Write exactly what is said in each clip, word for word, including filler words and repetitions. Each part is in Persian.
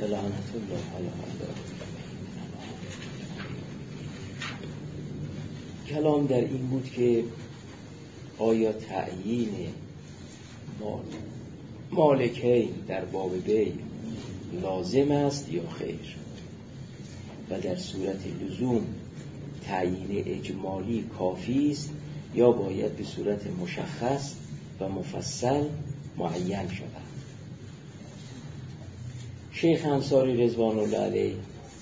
لعنت الله علی من. کلام در این بود که آیا تعیین مال مالکین در باب بی لازم است یا خیر، و در صورت لزوم تعیین اجمالی کافی است یا باید به صورت مشخص و مفصل معین شود. شیخ انصاری رضوان الله علیه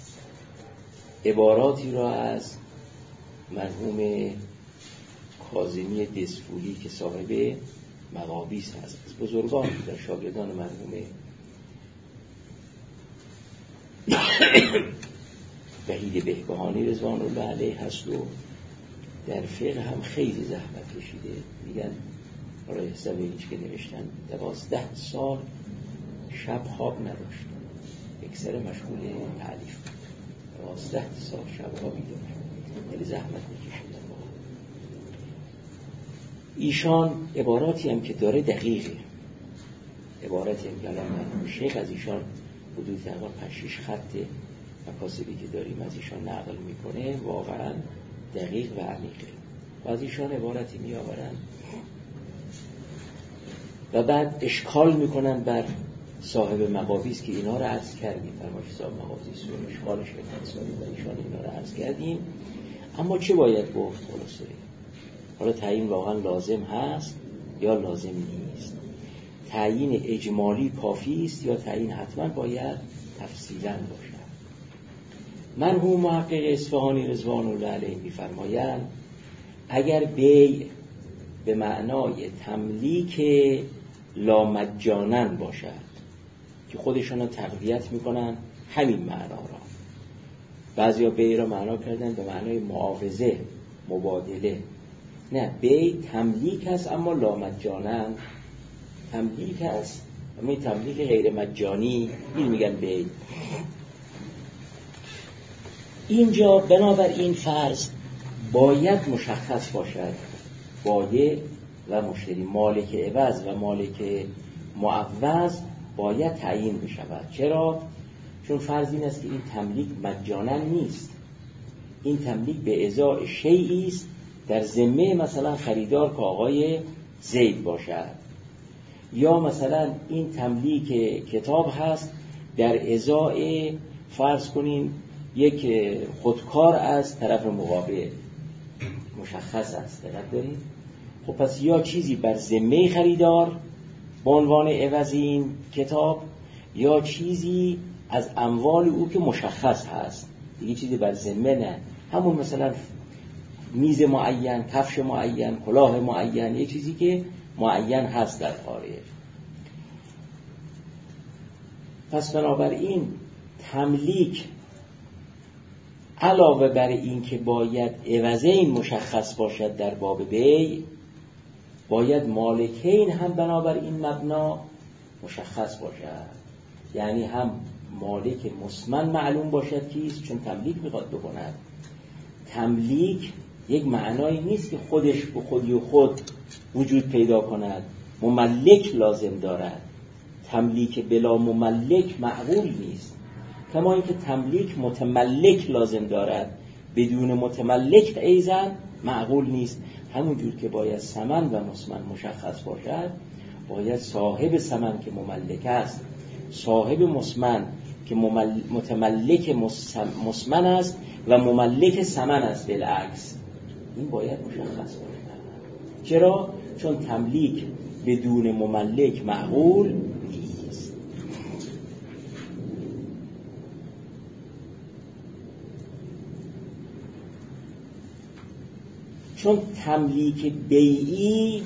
عباراتی را از مرحوم کاظمی دسفولی که صاحب مقابیس هست، از بزرگان در شاگردان مرحوم وحید بهبهانی رضوان الله علیه هست و در فقه هم خیلی زحمت کشیده. میگن برای حساب هیچ که نوشتن دوازده سال شب خواب نداشت، اکثر مشغول تعلیف بود. دوازده سال شب خوابی داشت، خیلی زحمت میکشیدن. ایشان عباراتی هم که داره دقیقه، عباراتی هم که الان مرحوم شیخ از ایشان حدود تقریبا پنج شش خط مکاسبی که داریم از ایشان نقل میکنه واقعا دقیق و عمیقه و از ایشان عبارتی میآورن و بعد اشکال میکنن بر صاحب مقابیس که اینا رو عرض کردیم، فرمایش صاحب مقابیس و اشکالش انسانی و ایشان اینا رو عرض کردیم. اما چه باید گفت خلاصه؟ حالا تعیین واقعا لازم هست یا لازم نیست؟ تعیین اجمالی کافی است یا تعیین حتما باید تفصیلا باشد؟ مرحوم محقق اصفهانی رضوان الله علیه می‌فرمایند اگر بیع به معنای تملیک لامجانن باشد که خودشون تقویت میکنن همین معنا را، بعضیا بیع را معنا کردن به معنای معاوضه، مبادله. نه، بیع تملیک است اما لامجانن تملیک است، اما تملیک غیر مجانی این میگن بیع. اینجا بنابراین فرض باید مشخص باشد، بایع و مشتری، مالک عوض و مالک معوض باید تعیین بشود. چرا؟ چون فرض این است که این تملیک مجانا نیست، این تملیک به ازای شیئی است در ذمه مثلا خریدار که آقای زید باشد، یا مثلا این تملیک کتاب هست در ازای فرض کنیم یک خودکار از طرف مقابل، مشخص است. دقت دارید؟ خب پس یا چیزی بر ذمه خریدار به عنوان عوض این کتاب، یا چیزی از اموال او که مشخص هست دیگه، چیزی بر ذمه نه، همون مثلا میز معین، کفش معین، کلاه معین، یه چیزی که معین هست در خارج. پس بنابراین تملیک علاوه بر این که باید عوضین مشخص باشد در باب بیع، باید مالکین هم بنابر این مبنا مشخص باشد. یعنی هم مالک مسمن معلوم باشد کیست، چون تملیک میخواد بکند. تملیک یک معنایی نیست که خودش به خودی و خود وجود پیدا کند، مملک لازم دارد. تملیک بلا مملک معقول نیست، کما اینکه تملیک متملک لازم دارد، بدون متملک ایضا معقول نیست. همونجور که باید ثمن و مسمن مشخص باشد، باید صاحب ثمن که مملک است، صاحب مسمن که متملک مسمن است و مملک ثمن است بالعکس، این باید مشخص باشد. چرا؟ چون تملیک بدون مملک معقول نیست. چون تملیک بیعی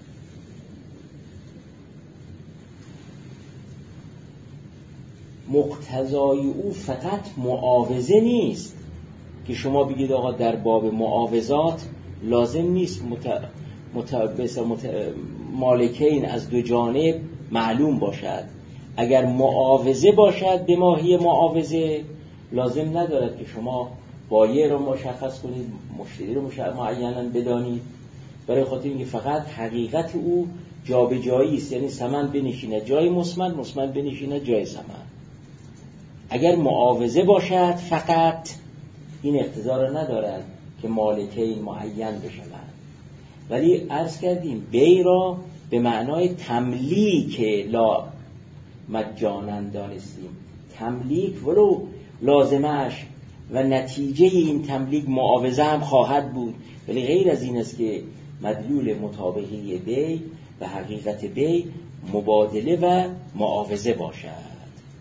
مقتضای او فقط معاوضه نیست که شما بگید آقا در باب معاوضات لازم نیست مت... مت... مت... مالکین از دو جانب معلوم باشد. اگر معاوضه باشد به ماهی معاوضه، لازم ندارد که شما بایع رو مشخص کنید، مشتری رو معینا بدانید، برای خاطر اینکه فقط حقیقت او جابجایی است، یعنی ثمن بنشینه جای مسمن، مسمن بنشینه جای ثمن. اگر معاوضه باشد فقط این اقتضا را ندارد که مالکین معین بشوند، ولی عرض کردیم بی را به معنای تملیک لا مجانا دانستیم. تملیک ولو لازمش و نتیجه این تملیک معاوضه هم خواهد بود، ولی غیر از این است که مدلول مطابقی بی و حقیقت بی مبادله و معاوضه باشد.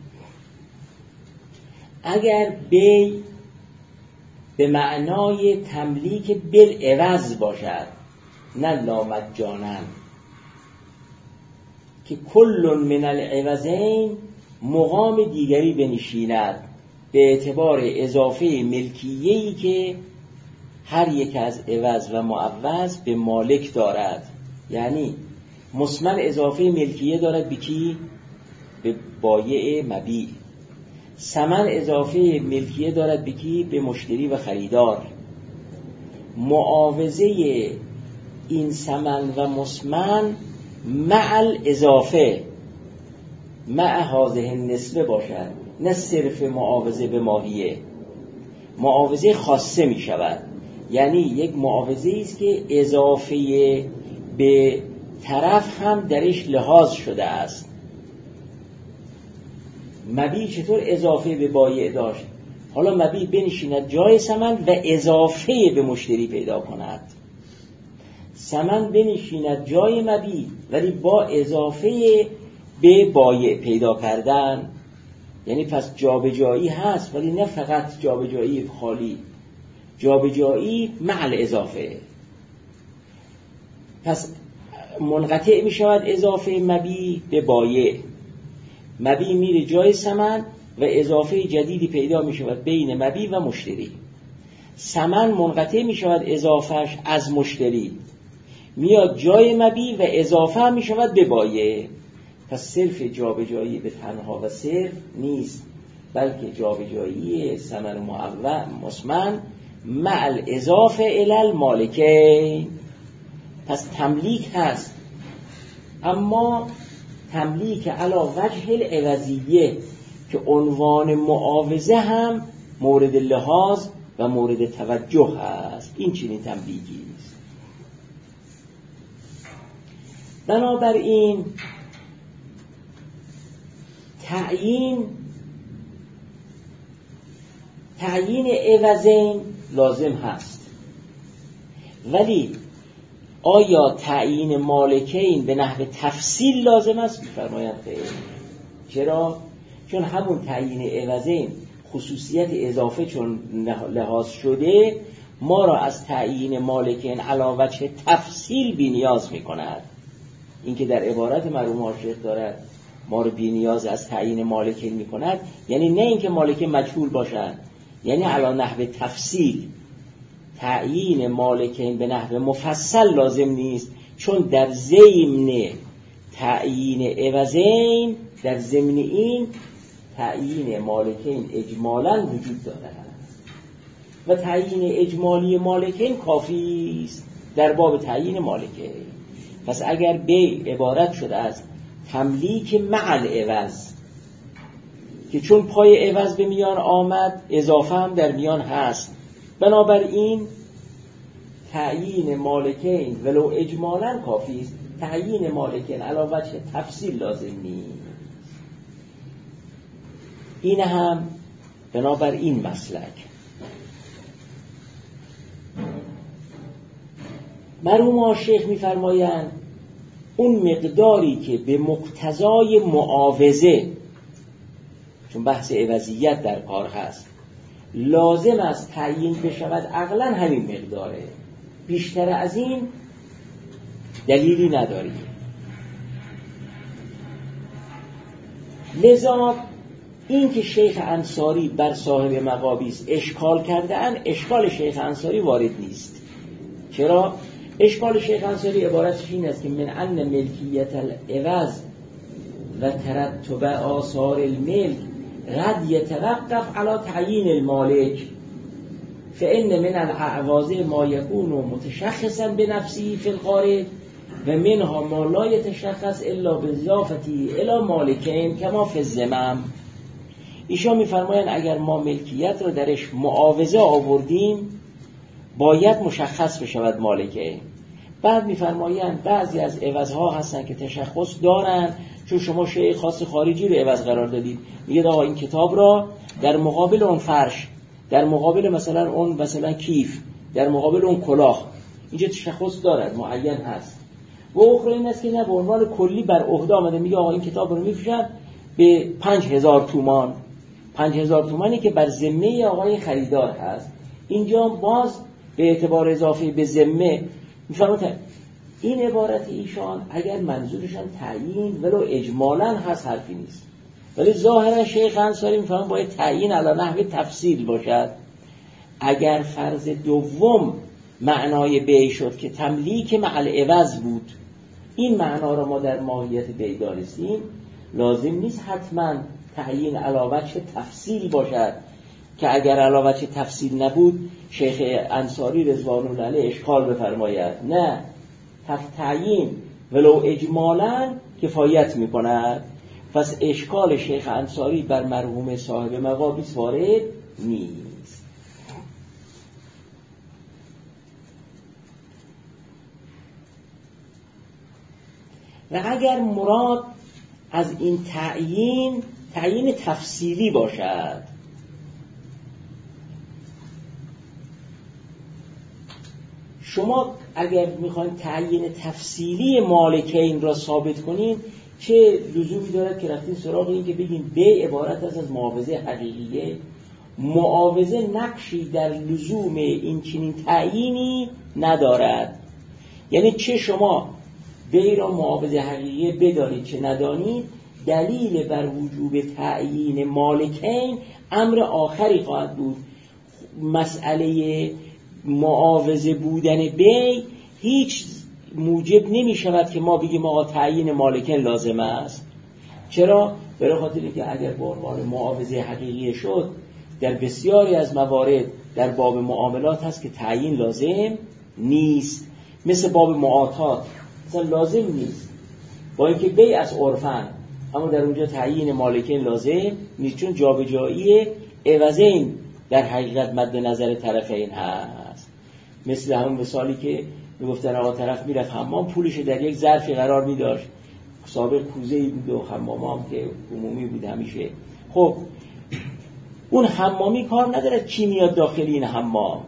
اگر بی به معنای تملیک بالعوض باشد نه لامجانا، که کل من العوضین مقام دیگری بنشیند به اعتبار اضافه ملکیه‌ای که هر یک از عوض و معوض به مالک دارد. یعنی مسمن اضافه ملکیه دارد به کی؟ به بایع مبیع. ثمن اضافه ملکیه دارد به کی؟ به مشتری و خریدار. معاوضه این ثمن و مسمن مع الاضافه مع هذه النسبه باشد، نه صرف معاوضه به ماهیه. معاوضه خاصه می شود، یعنی یک معاوضه است که اضافه به طرف هم درش لحاظ شده است. مبیع چطور اضافه به بایع داشت؟ حالا مبیع بنشیند جای ثمن و اضافه به مشتری پیدا کند. ثمن بنشیند جای مبیع ولی با اضافه به بایع پیدا کردن. یعنی پس جابجایی هست، ولی نه فقط جابجایی خالی، جابجایی مع الاضافه. پس منقطع می شود اضافه مبیع به بایع، مبیع میره جای ثمن و اضافه جدیدی پیدا می شود بین مبیع و مشتری. ثمن منقطع می شود اضافهش از مشتری، میاد جای مبیع و اضافه هم می شود به بایع. پس صرف جابجایی به تنها و صرف نیست، بلکه جابجایی ثمن معوض مسمن مع الاضافه الی المالکین. پس تملیک هست، اما تملیک علی وجه العوضیه که عنوان معاوضه هم مورد لحاظ و مورد توجه هست. این چنین تملیکی است. بنابراین تعیین تعیین عوضین لازم هست، ولی آیا تعیین مالکین به نحو تفصیل لازم است؟ می‌فرمایند خیر. چرا؟ چون همون تعیین عوضین خصوصیت اضافه چون لحاظ شده، ما را از تعیین مالکین علی وجه تفصیل بی نیاز می‌کند. این که در عبارت مرحوم عاشق دارد ما رو بی نیاز از تعیین مالکین می‌کند، یعنی نه اینکه مالکین مجهول باشند، یعنی علی نحو تفصیل. تعیین مالکین به نحو مفصل لازم نیست، چون در ضمن تعیین عوضین، در ضمن این تعیین مالکین اجمالاً وجود دارد و تعیین اجمالی مالکین کافی است در باب تعیین مالکین. پس اگر به عبارت شده از تملیک مع العوض که چون پای عوض به میان آمد اضافه هم در میان هست، بنابراین تعیین مالکین ولو اجمالاً کافی است، تعیین مالکین علی وجه تفصیل لازم نیست. این هم بنابر این مسلک مرحوم عاشق می‌فرمایند اون مقداری که به مقتضای معاوضه، چون بحث عوضیت در کار هست، لازم است تعیین بشود عقلاً همین مقداره، بیشتر از این دلیلی نداریم. لذا این که شیخ انصاری بر صاحب مقابیس اشکال کرده اند، اشکال شیخ انصاری وارد نیست. چرا؟ اشکال شیخ انصاری عبارتش این است که من ان ملکیت العوض و ترتب آثار الملک قد یتوقف علی تعیین المالک فإن من الاعواض ما یکون متشخصا بنفسه فی الخارج و منها ما لا یتشخص الا باضافته الی مالکین کما فی الذمم. ایشان میفرمایند اگر ما ملکیت رو درش معاوضه آوردیم باید مشخص بشود مالکه. بعد میفرمایند بعضی از عوضها هستن که تشخص دارن، چون شما شیء خاص خارجی رو عوض قرار دادید، میگه آقا این کتاب را در مقابل اون فرش، در مقابل مثلا اون مثلا کیف، در مقابل اون کلاه، اینجا تشخص دارد، معین هست. و اخرى این است که نه، به عنوان کلی بر عهده آمده، میگه آقا این کتاب رو میفروشم به پنج هزار تومان، پنج هزار تومانی که بر ذمه آقای خریدار هست. اینجا باز به اعتبار اضافه به ذمه میفرمایند این عبارت ایشان اگر منظورشان تعیین ولو اجمالاً هست حرفی نیست، ولی ظاهرا شیخ انصاری میفرمایند باید تعیین علی نحو تفصیل باشد. اگر فرض دوم معنای بیع شد که تملیک مع العوض بود، این معنا را ما در ماهیت بیع دانستیم، لازم نیست حتما تعیین علی وجه تفصیل باشد، که اگر علی وجه تفصیل نبود شیخ انصاری رضوان الله علیه اشکال بفرماید. نه، تعیین ولو اجمالاً کفایت میکند. پس اشکال شیخ انصاری بر مرحوم صاحب مقابیس وارد نیست. و اگر مراد از این تعیین تعیین تفصیلی باشد، شما اگر میخواین تعیین تفصیلی مالکین را ثابت کنین، چه لزومی دارد که رفتین سراغ این که بگین بیع عبارت است از معاوضه حقیقیه؟ معاوضه نقشی در لزوم این چنین تعیینی ندارد. یعنی چه شما بیع را معاوضه حقیقیه بدانید چه ندانید، دلیل بر وجوب تعیین مالکین امر آخری خواهد بود. مسئله معاوضه بودن بیع هیچ موجب نمی شود که ما بگیم آقا تعیین مالکین لازم است. چرا؟ برای خاطر اینکه اگر به عنوان معاوضه حقیقی شد، در بسیاری از موارد در باب معاملات هست که تعیین لازم نیست، مثل باب معاطات مثلا لازم نیست، با اینکه بیع از عرفن، اما در اونجا تعیین مالکین لازم نیست، چون جابجایی عوضین در حقیقت مد نظر طرفین هست. مثل همون مثالی که میگفتن آقا طرف میرفت حمام، پولش در یک ظرفی قرار میداشت، سابق کوزه‌ای بود و حمام هم که عمومی بود همیشه. خب اون حمامی کار نداره کی میاد داخل این حمام،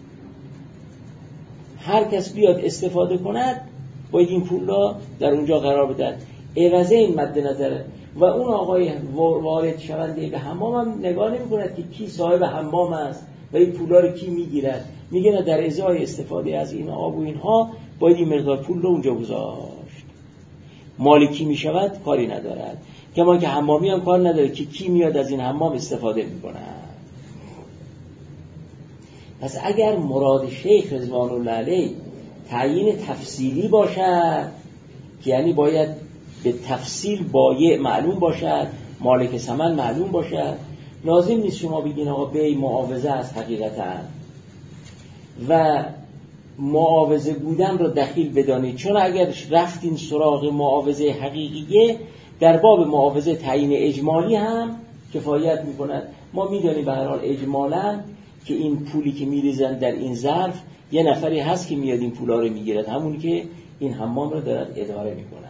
هر کس بیاد استفاده کند باید این پول را در اونجا قرار بدن، عوضه این مد نظره. و اون آقای وارد شونده به حمام هم نگاه نمی کند که کی صاحب حمام است و این پولا رو کی میگیرد، میگه نه در ازای استفاده از این آب و اینها باید این مقدار پول رو اونجا گذاشت. مالکی میشود کاری ندارد، کما که حمامی هم کار نداره که کی میاد از این حمام استفاده میکند. پس اگر مراد شیخ رضوان الله علیه تعیین تفصیلی باشد، که یعنی باید به تفصیل بایع معلوم باشد، مالک ثمن معلوم باشد، لازم نیست شما بگین آقا بیع معاوضه است حقیقتا و معاوضه بودن رو دخیل بدانید، چون اگر رفتین سراغ معاوضه حقیقیه، در باب معاوضه تعیین اجمالی هم کفایت میکند. ما میدونیم به هر حال اجمالاً که این پولی که میریزن در این ظرف یه نفری هست که میاد این پولا رو میگیرد، همونی که این حمام رو دارد اداره میکنه.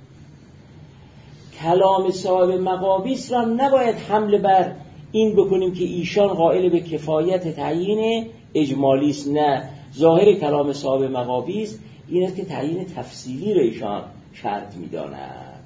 کلام صاحب مقابیس را نباید حمله بر این بکنیم که ایشان قائل به کفایت تعیین اجمالی است. نه، ظاهر کلام صاحب مقابیس این است که تعیین تفصیلی را ایشان شرط می‌دانند.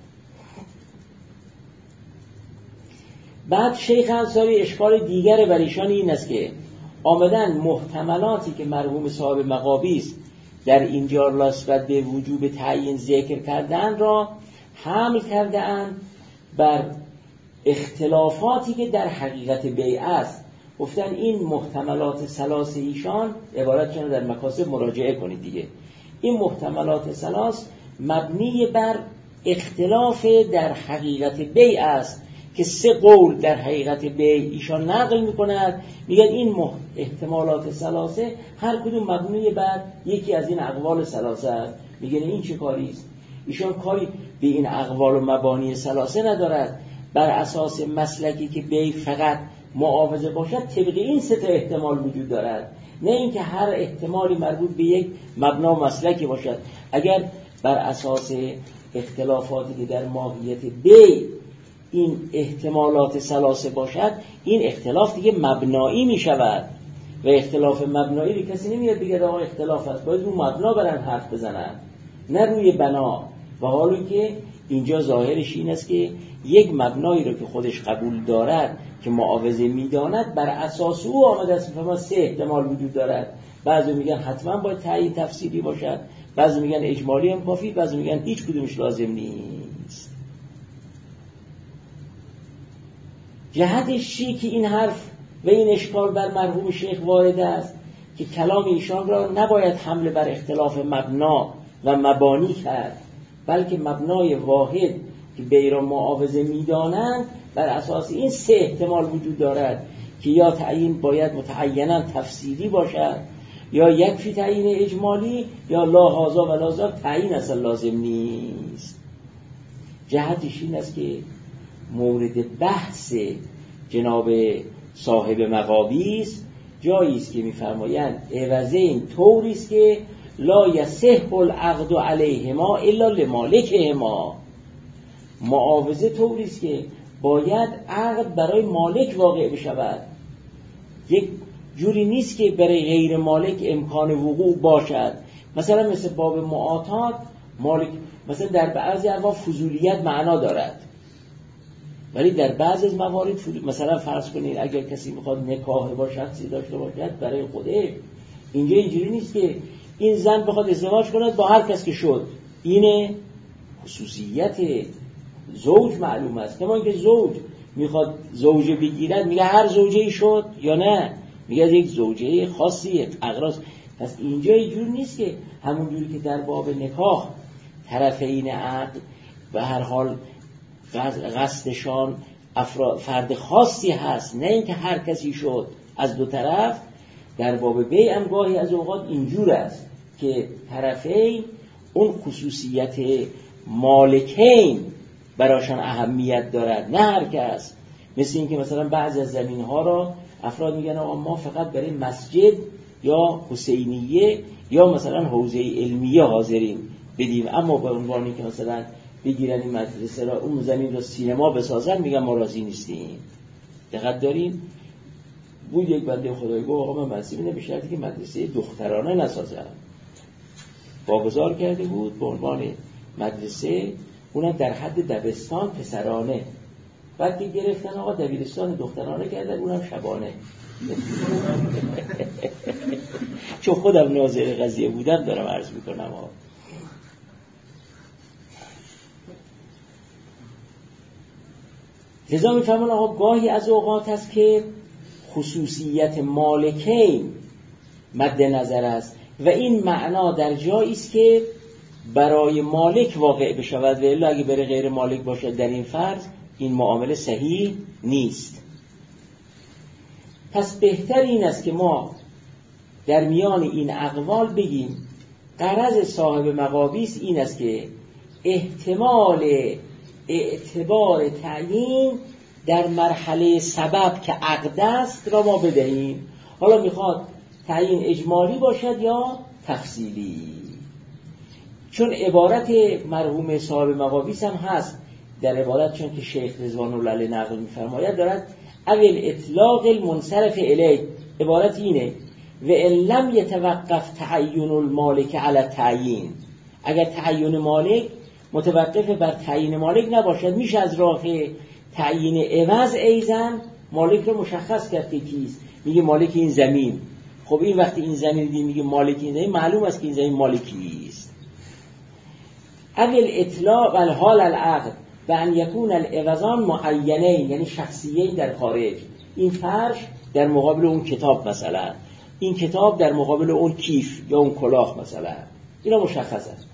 بعد شیخ انصاری اشکال دیگر بر ایشان این است که آمدن محتملاتی که مرحوم صاحب مقابیس در اینجا نسبت به وجوب تعیین ذکر کردن را حمل کرده اند بر اختلافاتی که در حقیقت بیع است. گفتن این محتملات ثلاث ایشان عبارت شده در مکاسب مراجعه کنید دیگه. این محتملات ثلاث مبنی بر اختلاف در حقیقت بیع است که سه قول در حقیقت بیع ایشان نقل میکند، میگن این احتمالات ثلاثه هر کدوم مبنی بر یکی از این اقوال ثلاثه است. میگن این چه کاری است؟ ایشان کاری به این اقوال و مبانی ثلاثه ندارد، بر اساس مسلکی که بی فقط معاوضه باشد، طبق این سه تا احتمال وجود دارد، نه اینکه هر احتمالی مربوط به یک مبنا و مسلکی باشد. اگر بر اساس اختلافاتی که در ماهیت بی این احتمالات ثلاثه باشد، این اختلاف دیگه مبنایی می شود و اختلاف مبنایی رو کسی نمیاد بگه آقا اختلاف است، باید رو مبنا برن حرف بزنن نه روی بنا. و حالی که اینجا ظاهرش این است که یک مبنایی رو که خودش قبول دارد که معاوضه میداند، بر اساس او آمده است. فما سه احتمال وجود دارد، بعضی میگن حتما باید تعیین تفصیلی باشد، بعضی میگن اجمالی هم کافی، بعضی میگن هیچ کدومش لازم نیست. جهتش چی که این حرف و این اشکال بر مرحوم شیخ وارد است که کلام ایشان را نباید حمله بر اختلاف مبنا و مبانی کرد، بلکه مبنای واحد که بی را معاوضه میدانند بر اساس این سه احتمال وجود دارد که یا تعیین باید متعینا تفصیلی باشد، یا یکفی تعیین اجمالی، یا لا هذا و لا ذاک تعیین اصلا لازم نیست. جهتش این است که مورد بحث جناب صاحب مغابیس جایی است که می‌فرمایند عوضین طوری است که لا یصح العقد علیهما الا لمالکهما. معاوضه طوری است که باید عقد برای مالک واقع بشود، یک جوری نیست که برای غیر مالک امکان وقوع باشد. مثلا مثل باب معاطات، مالک مثلا در بعضی ابواب فضولیت معنا دارد، ولی در بعضی از موارد مثلا فرض کنید اگر کسی میخواد نکاح با شخصی داشته باشد برای خودش، اینجا اینجوری نیست که این زن بخواد ازدواج کند با هر کس که شد، این خصوصیت زوج معلوم است. کما اینکه زوج میخواد زوجه بگیرد میگه هر زوجه‌ای شد یا نه، میگه یک زوجه خاصیه اقراص. پس اینجا اینجوری نیست که همون جوری که در باب نکاح طرفین عقد به هر حال قصدشان افراد فرد خاصی هست، نه اینکه هر کسی شد از دو طرف. در باب بیع هم گاهی از اوقات اینجور است که طرفین اون خصوصیت مالکین براشان اهمیت دارد، نه هر کس. مثل این که مثلا بعضی از زمین ها را افراد میگن آقا ما فقط برای مسجد یا حسینیه یا مثلا حوزه علمیه حاضریم بدیم، اما به عنوانی که مثلا بگیرن این مدرسه را اون زمین را سینما بسازن میگن ما راضی نیستیم. دقت داریم؟ بود یک بنده خدای گفت آقا من مسئله به شرطی که مدرسه دخترانه نسازن. واگذار کرده بود به عنوان مدرسه، اونم در حد دبستان پسرانه. بعد که گرفتن آقا دبیرستان دخترانه کردن، اونم شبانه. چون خودم ناظر قضیه بودم دارم عرض میکنم ها. لذا میفهمون آقا گاهی از اوقات هست که خصوصیت مالکین مد نظر است و این معنا در جایی است که برای مالک واقع بشود و الا اگه برای غیر مالک باشد در این فرض این معامله صحیح نیست. پس بهتر این است که ما در میان این اقوال بگیم غرض صاحب مغابیس این است که احتمال اعتبار تعیین در مرحله سبب که عقد است را ما بدهیم. حالا میخواد تعیین اجمالی باشد یا تفصیلی، چون عبارت مرحوم صاحب مغابیس هم هست در عبارت، چون که شیخ رضوان الله علیه نقل می‌فرماید دارد اول اطلاق المنصرف الیه، عبارت اینه و ان لم یتوقف تعین المالک علی تعیین، اگر تعیین مالک متوقف بر تعیین مالک نباشد میشه از راه تعیین عوض ایزن مالک رو مشخص کرد که کیست. میگه مالک این زمین، خب این وقتی این زمین دی میگه مالک این زمین، معلوم است که این زمین مالکی است. اول اطلاق الحال العقد و ان یکون العوضان معینین، یعنی شخصیین در خارج. این فرش در مقابل اون کتاب مثلا، این کتاب در مقابل اون کیف یا اون کلاه مثلا، اینا مشخص است.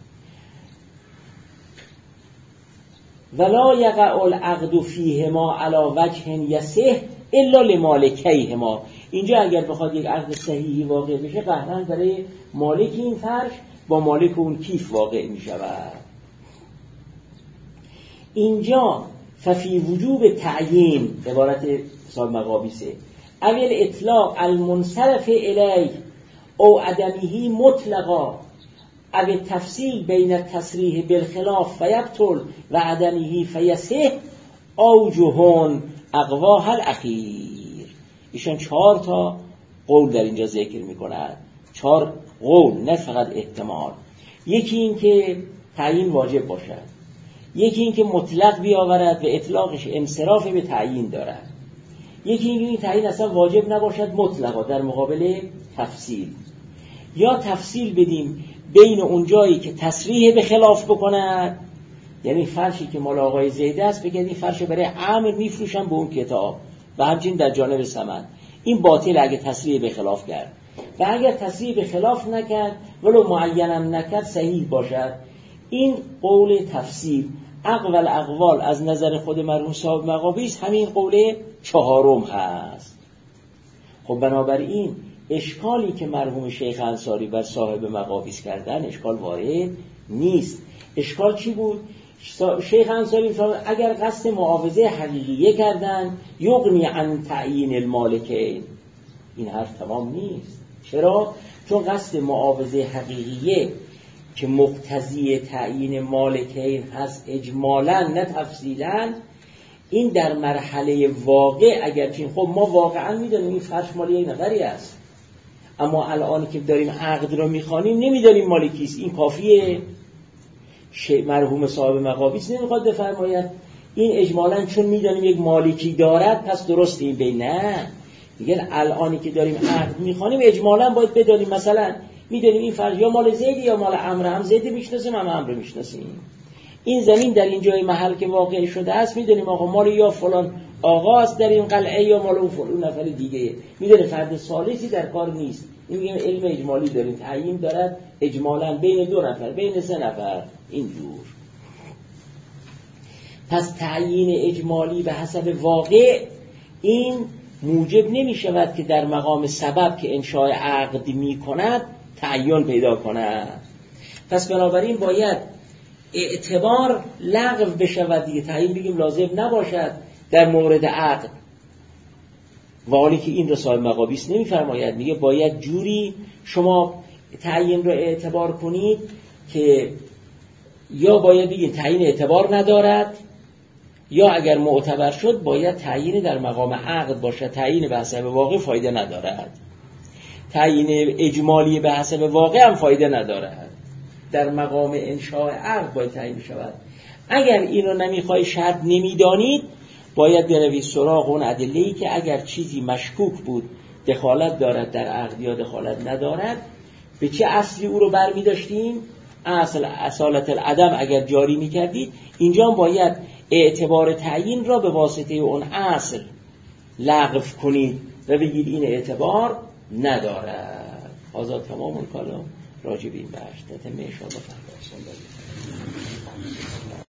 ولا یقع العقد فیهما علی وجه یصح الا لمالکیهما. اینجا اگر بخواد یک عقد صحیحی واقع بشه قطعاً برای مالک این فرش با مالک اون کیف واقع می شود. اینجا ففی وجوب تعیین، عبارت صاحب مقابیسه، اول اطلاق المنصرف الیه او عدمه مطلقا او تفصیل بین التصریح بالخلاف فیبطل و عدمه فیصح اوجهون اقواها الاخیر. ایشان چهار تا قول در اینجا ذکر میکند، چهار قول، نه فقط احتمال. یکی این که تعیین واجب باشد، یکی این که مطلق بیاورد و اطلاقش انصراف به تعیین دارد، یکی این که این تعیین اصلا واجب نباشد مطلقا در مقابل تفصیل، یا تفصیل بدیم بین اون جایی که تصریح به خلاف بکند، یعنی فرشی که مال آقای زیده است بگید این فرش برای عامر میفروشن به اون کتاب و همچنین در جانب ثمن، این باطل اگه تصریح به خلاف کرد، و اگر تصریح به خلاف نکرد ولو معینم نکرد صحیح باشد. این قول تفصیل اقوال اقوال از نظر خود مرحوم صاحب مقابیس همین قول چهارم هست. خب بنابراین اشکالی که مرحوم شیخ انصاری بر صاحب مقابیس کردن اشکال وارد نیست. اشکال چی بود؟ شیخ انصاری فرمود اگر قصد معاوضه حقیقیه کردن یغنی عن تعیین المالکین. این حرف تمام نیست. چرا؟ چون قصد معاوضه حقیقیه که مقتضی تعیین مالکین هست اجمالا نه تفصیلا، این در مرحله واقع اگرچه خب ما واقعا میدونیم این فرش مال یک نفری است، اما الان که داریم عقد رو میخوانیم نمیدونیم مال کیست. این کافیه؟ مرحوم صاحب مقابیس نمیخواد بفرماید این اجمالا چون میدونیم یک مالکی دارد پس درست این بین، نه میگن الانی که داریم عقد میخوانیم اجمالا باید بدونیم مثلا میدونیم این فرض یا مال زیدی یا مال عمرو، هم زید میشناسیم هم عمرو میشناسیم. این زمین در این جای محل که واقع شده است میدونیم آقا مال یا فلان آقا است در این قلعه یا مال اون فلان نفر دیگه، میدونیم فرد ثالثی در کار نیست. این میگن علم اجمالی داریم، تعیین دارد اجمالا بین دو نفر بین سه نفر اینجور. پس تعیین اجمالی به حسب واقع این موجب نمی شود که در مقام سبب که انشاء عقد می کند تعیین پیدا کند. پس بنابراین باید اعتبار لغو بشود دیگه، تعیین بگیم لازم نباشد در مورد عقد، و حالی که این رو صاحب مقابیس نمی فرماید، میگه باید جوری شما تعیین رو اعتبار کنید که یا باید بگید تعیین اعتبار ندارد، یا اگر معتبر شد باید تعیین در مقام عقد باشد، تعیین به حسب واقع فایده ندارد، تعیین اجمالی به حسب واقع هم فایده ندارد، در مقام انشاء عقد باید تعیین بشود. اگر این رو نمیخوای شرط نمیدانید باید بروید سراغ اون ادله‌ای که اگر چیزی مشکوک بود دخالت دارد در عقد یا دخالت ندارد، به چه اصلی او رو برمی داشتیم؟ اصل اصالت العدم اگر جاری میکردید، اینجا هم باید اعتبار تعیین را به واسطه اون اصل لغو کنید و بگید این اعتبار ندارد. آزاد تمام کلام راجب این بحث تتمه ان شاء الله.